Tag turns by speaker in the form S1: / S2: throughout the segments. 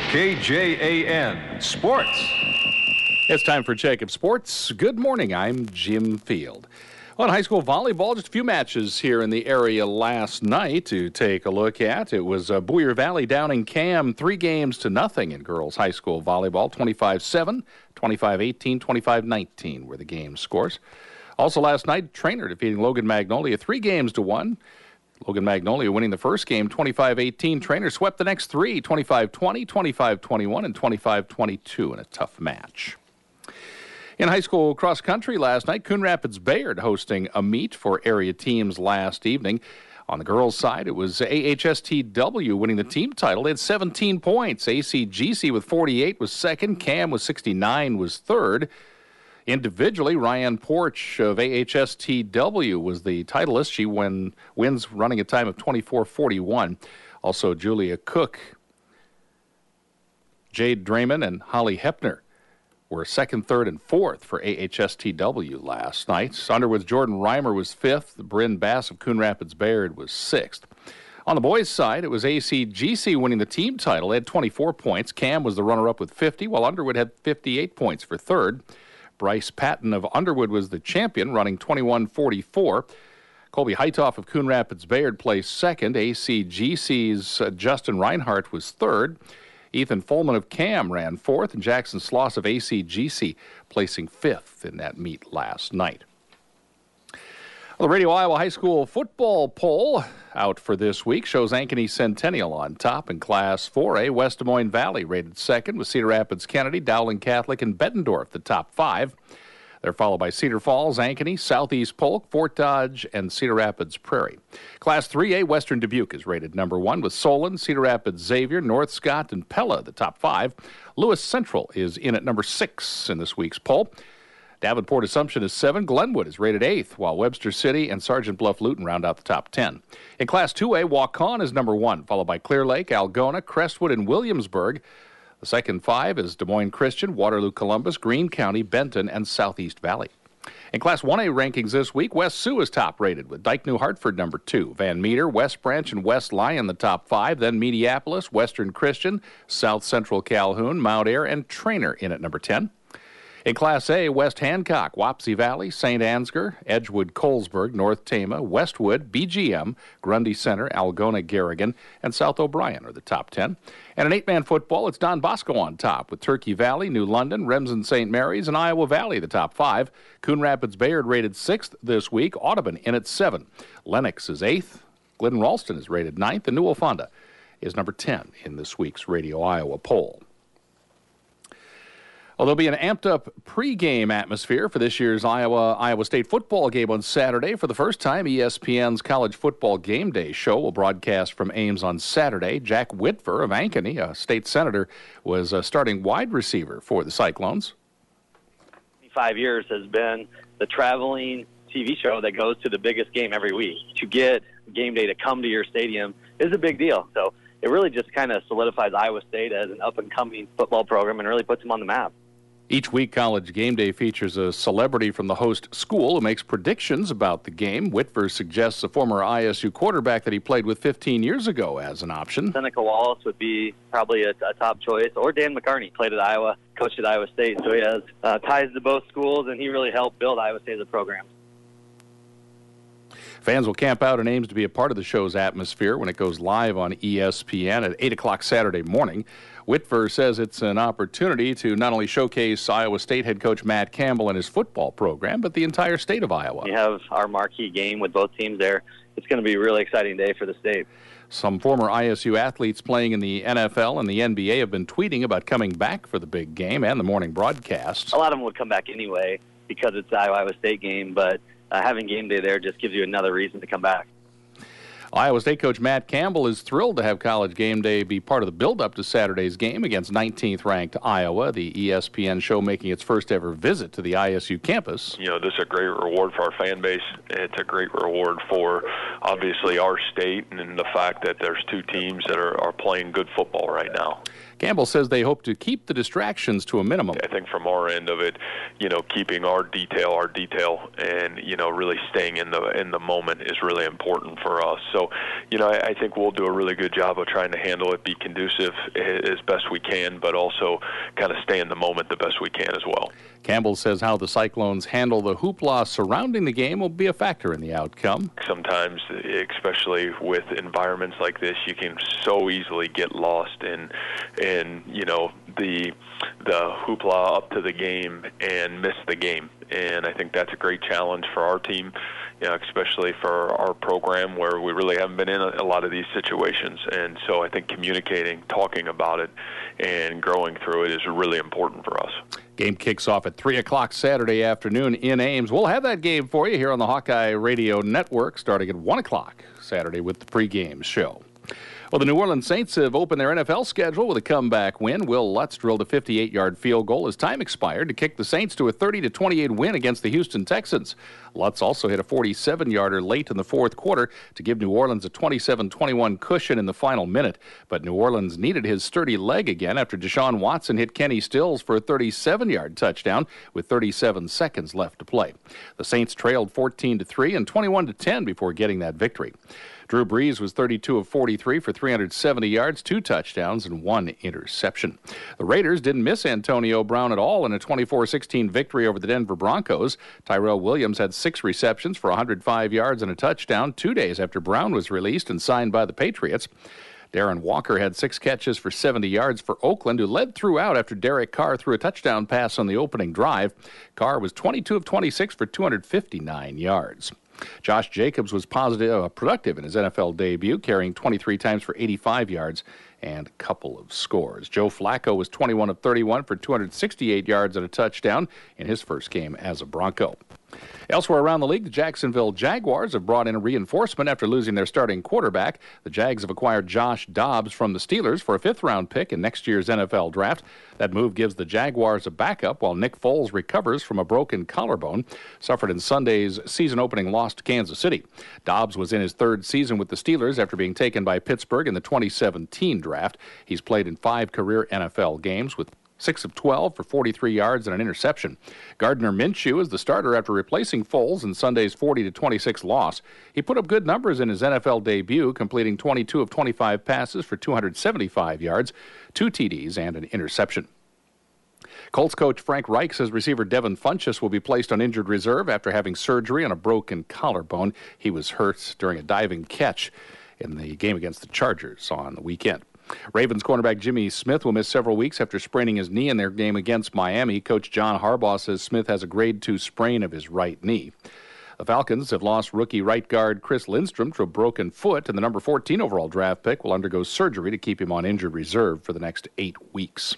S1: KJAN Sports.
S2: It's time for Jacob Sports. Good morning. I'm Jim Field. On high school volleyball, just a few matches here in the area last night to take a look at. It was Boyer Valley down in Cam, 3-0 in girls high school volleyball, 25-7, 25-18, 25-19 were the game scores. Also last night, Trainer defeating Logan Magnolia 3-1. Logan Magnolia winning the first game 25-18. Trainer swept the next three, 25-20, 25-21, and 25-22 in a tough match. In high school cross country last night, Coon Rapids Bayard hosting a meet for area teams last evening. On the girls' side, it was AHSTW winning the team title. They had 17 points. ACGC with 48 was second. Cam with 69 was third. Individually, Ryan Porch of AHSTW was the titleist. She wins running a time of 24:41. Also, Julia Cook, Jade Draymond, and Holly Hepner were second, third, and fourth for AHSTW last night. Underwood's Jordan Reimer was fifth. Bryn Bass of Coon Rapids Bayard was sixth. On the boys' side, it was ACGC winning the team title. They had 24 points. Cam was the runner-up with 50, while Underwood had 58 points for third. Bryce Patton of Underwood was the champion, running 21:44. Colby Heitoff of Coon Rapids Bayard placed second. ACGC's Justin Reinhart was third. Ethan Folman of Cam ran fourth, and Jackson Sloss of ACGC placing fifth in that meet last night. Well, the Radio Iowa High School football poll out for this week shows Ankeny Centennial on top in Class 4A. West Des Moines Valley rated second with Cedar Rapids Kennedy, Dowling Catholic, and Bettendorf the top five. They're followed by Cedar Falls, Ankeny, Southeast Polk, Fort Dodge, and Cedar Rapids Prairie. Class 3A, Western Dubuque is rated number one with Solon, Cedar Rapids Xavier, North Scott, and Pella the top five. Lewis Central is in at number 6 in this week's poll. Davenport Assumption is 7. Glenwood is rated 8th, while Webster City and Sergeant Bluff Luton round out the top 10. In Class 2A, Waukon is number 1, followed by Clear Lake, Algona, Crestwood, and Williamsburg. The second 5 is Des Moines Christian, Waterloo Columbus, Greene County, Benton, and Southeast Valley. In Class 1A rankings this week, West Sioux is top rated with Dike New Hartford number 2. Van Meter, West Branch, and West Lyon the top 5. Then Mediapolis, Western Christian, South Central Calhoun, Mount Ayr, and Trainer in at number 10. In Class A, West Hancock, Wapsie Valley, St. Ansgar, Edgewood, Colesburg, North Tama, Westwood, BGM, Grundy Center, Algona, Garrigan, and South O'Brien are the top 10. And in 8-man football, it's Don Bosco on top with Turkey Valley, New London, Remsen St. Mary's, and Iowa Valley the top 5. Coon Rapids Bayard rated 6th this week. Audubon in at 7. Lennox is 8th. Glidden Ralston is rated 9th. And New Fonda is number 10 in this week's Radio Iowa poll. Well, there'll be an amped-up pregame atmosphere for this year's Iowa State football game on Saturday. For the first time, ESPN's College Football Game Day show will broadcast from Ames on Saturday. Jack Whitver of Ankeny, a state senator, was a starting wide receiver for the Cyclones.
S3: 5 years has been the traveling TV show that goes to the biggest game every week. To get game day to come to your stadium is a big deal. So it really just kind of solidifies Iowa State as an up-and-coming football program and really puts them on the map.
S2: Each week, College Game Day features a celebrity from the host school who makes predictions about the game. Whitver suggests a former ISU quarterback that he played with 15 years ago as an option.
S3: Seneca Wallace would be probably a top choice, or Dan McCarney, played at Iowa, coached at Iowa State, so he has ties to both schools, and he really helped build Iowa State as a program.
S2: Fans will camp out in Ames to be a part of the show's atmosphere when it goes live on ESPN at 8 o'clock Saturday morning. Whitver says it's an opportunity to not only showcase Iowa State head coach Matt Campbell and his football program, but the entire state of Iowa.
S3: We have our marquee game with both teams there. It's going to be a really exciting day for the state.
S2: Some former ISU athletes playing in the NFL and the NBA have been tweeting about coming back for the big game and the morning broadcasts.
S3: A lot of them would come back anyway because it's the Iowa State game, but having game day there just gives you another reason to come back.
S2: Iowa State coach Matt Campbell is thrilled to have College Game Day be part of the build-up to Saturday's game against 19th-ranked Iowa, the ESPN show making its first-ever visit to the ISU campus.
S4: You know, this is a great reward for our fan base. It's a great reward for, obviously, our state and the fact that there's two teams that are playing good football right now.
S2: Campbell says they hope to keep the distractions to a minimum.
S4: I think from our end of it, you know, keeping our detail, and, you know, really staying in the moment is really important for us. So So, I think we'll do a really good job of trying to handle it, be conducive as best we can, but also kind of stay in the moment the best we can as well.
S2: Campbell says how the Cyclones handle the hoopla surrounding the game will be a factor in the outcome.
S4: Sometimes, especially with environments like this, you can so easily get lost in the hoopla up to the game and miss the game. And I think that's a great challenge for our team, especially for our program where we really haven't been in a lot of these situations. And so I think communicating, talking about it, and growing through it is really important for us.
S2: Game kicks off at 3 o'clock Saturday afternoon in Ames. We'll have that game for you here on the Hawkeye Radio Network starting at 1 o'clock Saturday with the pregame show. Well, the New Orleans Saints have opened their NFL schedule with a comeback win. Will Lutz drilled a 58-yard field goal as time expired to kick the Saints to a 30-28 win against the Houston Texans. Lutz also hit a 47-yarder late in the fourth quarter to give New Orleans a 27-21 cushion in the final minute. But New Orleans needed his sturdy leg again after Deshaun Watson hit Kenny Stills for a 37-yard touchdown with 37 seconds left to play. The Saints trailed 14-3 and 21-10 before getting that victory. Drew Brees was 32 of 43 for 370 yards, 2 touchdowns, and 1 interception. The Raiders didn't miss Antonio Brown at all in a 24-16 victory over the Denver Broncos. Tyrell Williams had 6 receptions for 105 yards and a touchdown 2 days after Brown was released and signed by the Patriots. Darren Walker had 6 catches for 70 yards for Oakland, who led throughout after Derek Carr threw a touchdown pass on the opening drive. Carr was 22 of 26 for 259 yards. Josh Jacobs was productive in his NFL debut, carrying 23 times for 85 yards and a couple of scores. Joe Flacco was 21 of 31 for 268 yards and a touchdown in his first game as a Bronco. Elsewhere around the league, the Jacksonville Jaguars have brought in a reinforcement after losing their starting quarterback. The Jags have acquired Josh Dobbs from the Steelers for a 5th-round pick in next year's NFL draft. That move gives the Jaguars a backup while Nick Foles recovers from a broken collarbone suffered in Sunday's season-opening loss to Kansas City. Dobbs was in his 3rd season with the Steelers after being taken by Pittsburgh in the 2017 draft. He's played in 5 career NFL games with 6 of 12 for 43 yards and an interception. Gardner Minshew is the starter after replacing Foles in Sunday's 40-26 loss. He put up good numbers in his NFL debut, completing 22 of 25 passes for 275 yards, 2 TDs, and an interception. Colts coach Frank Reich says receiver Devin Funchess will be placed on injured reserve after having surgery on a broken collarbone. He was hurt during a diving catch in the game against the Chargers on the weekend. Ravens cornerback Jimmy Smith will miss several weeks after spraining his knee in their game against Miami. Coach John Harbaugh says Smith has a grade 2 sprain of his right knee. The Falcons have lost rookie right guard Chris Lindstrom to a broken foot, and the number 14 overall draft pick will undergo surgery to keep him on injured reserve for the next 8 weeks.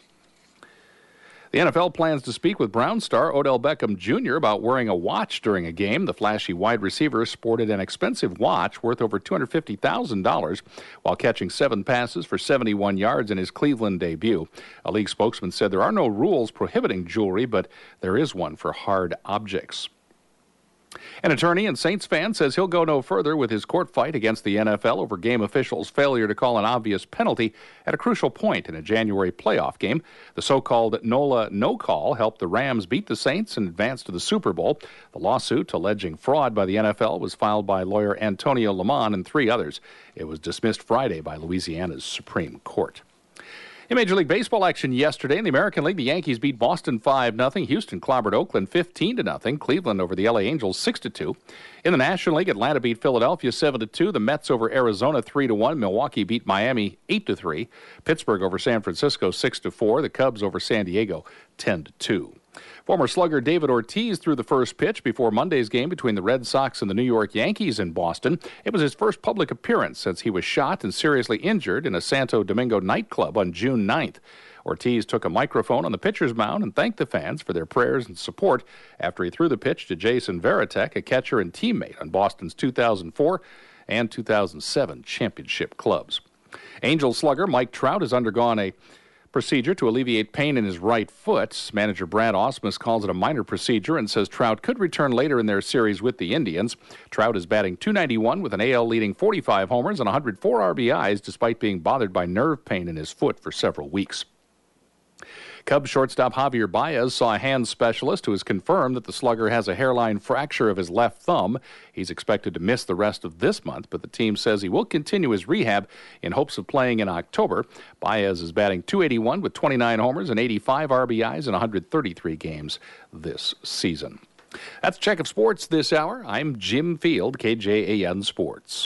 S2: The NFL plans to speak with Browns star Odell Beckham Jr. about wearing a watch during a game. The flashy wide receiver sported an expensive watch worth over $250,000 while catching 7 passes for 71 yards in his Cleveland debut. A league spokesman said there are no rules prohibiting jewelry, but there is one for hard objects. An attorney and Saints fan says he'll go no further with his court fight against the NFL over game officials' failure to call an obvious penalty at a crucial point in a January playoff game. The so-called NOLA no call helped the Rams beat the Saints and advance to the Super Bowl. The lawsuit alleging fraud by the NFL was filed by lawyer Antonio Lamont and 3 others. It was dismissed Friday by Louisiana's Supreme Court. In Major League Baseball action yesterday in the American League, the Yankees beat Boston 5-0. Houston clobbered Oakland 15-0. Cleveland over the LA Angels 6-2. In the National League, Atlanta beat Philadelphia 7-2. The Mets over Arizona 3-1. Milwaukee beat Miami 8-3. Pittsburgh over San Francisco 6-4. The Cubs over San Diego 10-2. Former slugger David Ortiz threw the first pitch before Monday's game between the Red Sox and the New York Yankees in Boston. It was his first public appearance since he was shot and seriously injured in a Santo Domingo nightclub on June 9th. Ortiz took a microphone on the pitcher's mound and thanked the fans for their prayers and support after he threw the pitch to Jason Varitek, a catcher and teammate on Boston's 2004 and 2007 championship clubs. Angels slugger Mike Trout has undergone a procedure to alleviate pain in his right foot. Manager Brad Ausmus calls it a minor procedure and says Trout could return later in their series with the Indians. Trout is batting .291 with an AL-leading 45 homers and 104 RBIs despite being bothered by nerve pain in his foot for several weeks. Cubs shortstop Javier Baez saw a hand specialist who has confirmed that the slugger has a hairline fracture of his left thumb. He's expected to miss the rest of this month, but the team says he will continue his rehab in hopes of playing in October. Baez is batting .281 with 29 homers and 85 RBIs in 133 games this season. That's a check of sports this hour. I'm Jim Field, KJAN Sports.